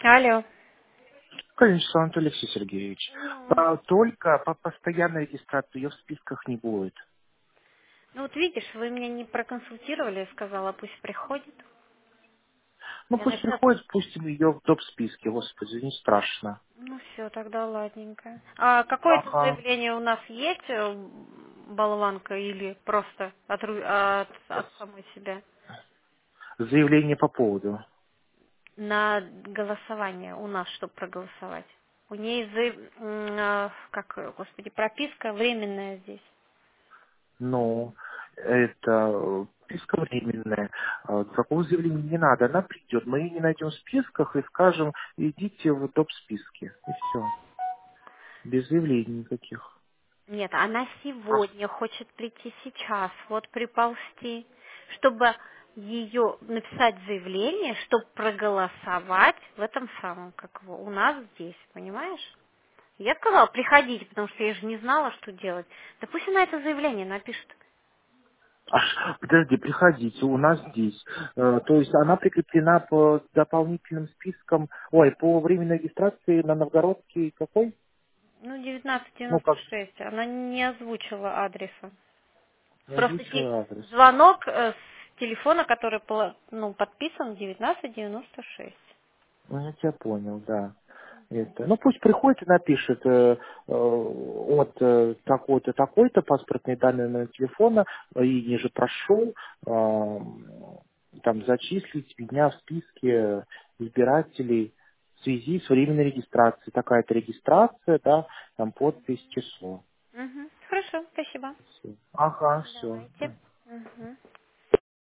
Алло. Конечно, Анатолий Алексей Сергеевич. Ну, Только по постоянной регистрации ее в списках не будет. ну вот видишь, вы меня не проконсультировали, я сказала, пусть приходит. Ну, Я пусть насчет... приходит, пустим ее в топ-списке, господи, не страшно. Ну все, тогда ладненько. А какое-то Ага. заявление у нас есть, болванка, или просто от самой себя? Заявление по поводу. На голосование у нас, чтобы проголосовать. У нее, как, господи, прописка временная здесь. Ну, это списка временная. Такого заявления не надо. Она придет, мы ее не найдем в списках и скажем, идите в топ-списки. И все. Без заявлений никаких. Нет, она сегодня хочет прийти сейчас, вот приползти, чтобы ее написать заявление, чтобы проголосовать в этом самом, как его, у нас здесь, понимаешь? Я сказала, приходите, потому что я же не знала, что делать. Да пусть она это заявление напишет. Подожди, приходите, у нас здесь. То есть она прикреплена по дополнительным спискам, ой, по временной регистрации на Новгородский какой? Ну, Ну, как 1996, она не озвучила адреса. не Просто озвучила адрес. звонок с телефона, который подписан 1996. Ну, я тебя понял, да. Это. Ну, пусть приходит и напишет от такой-то, такой-то, паспортные данные номер телефона, и ниже прошу там зачислить меня в списке избирателей в связи с временной регистрацией. Такая-то регистрация, да, там подпись, число. Хорошо, спасибо. Всё. Ага, все. Давайте. Мгм.